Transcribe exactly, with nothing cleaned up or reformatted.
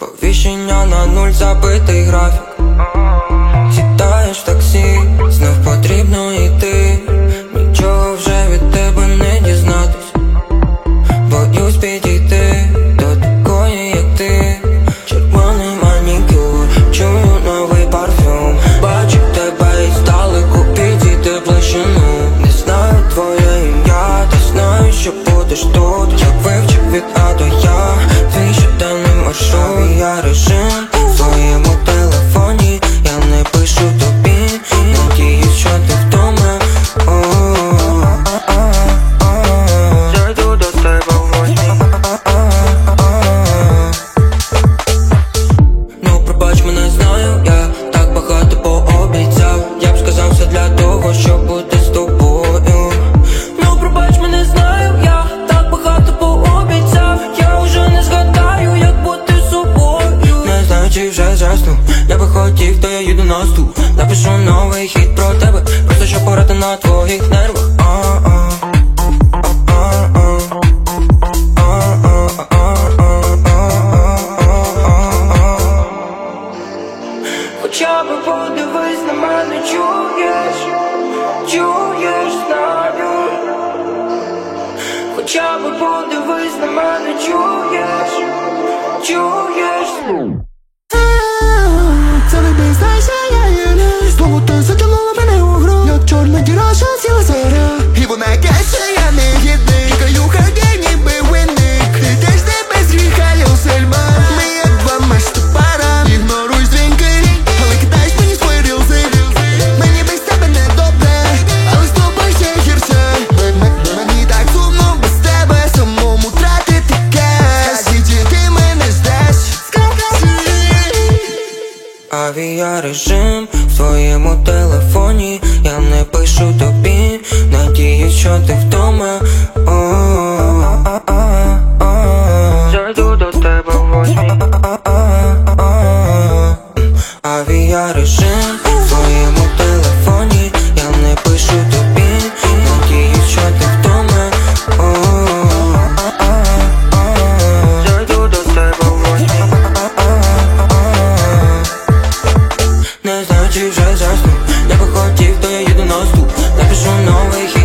Сповіщення на нуль, забитий графік. Сідаєш в таксі, знов потрібно йти. Нічого вже від тебе не дізнатись. Боюсь підійти до такої, як ти. Червоний манікюр, чую новий парфюм. Бачу тебе і здалеку, підійти ближчину. Не знаю твоє ім'я, та знаю, що будеш тут. Як вивчив від А до Я твій щоденний маршрут. Авіарежим в своєму телефоні, я не пишу тобі. Надіюсь, що ти вдома. Зайду до тебе в гості. Ну пробач, мене знаю, я так багато пообіцяв. Я б сказав все для того, щоб бути з тобою. Ну пробач, мене знаю, я так багато пообіцяв. Я вже не згадаю, як бути з собою. Не знаю, чи вже засну. Я би хотів, то я їду на стул. Напишу новий хіт про тебе, просто щоб порати на твоїх нервах. Хоча би подивись на мене, чуєш, чуєш, знаю. Хоча би подивись на мене, чуєш, чуєш. Це не бездайся, я є не. Слово ти затягнула мене у гру. Як чорна діра, що сіла заря. І вона каже, я не єдний. Каю хаги, ніби винник. Ти теж не без гріха, Люсельма. Ми як два мешти пара. Ігноруй дзвінки, але кидаєш мені свої рілзи. Мені без тебе не добре, але з тобою ще гірше. Мені так сумно без тебе, самому тратити кеш. Скажи, чи ти мене ждеш? Авіарежим в своєму телефоні, я не пишу тобі. Надіюсь, що ти вдома. Зайду до тебе в гості. Авіарежим в своєму телефоні, я не пишу тобі. Надіюсь, що ти вдома. Зайду до тебе в гості. Не знаю, чи вже засну. Я би хотів, то я їду на стул. Напишу новий хіт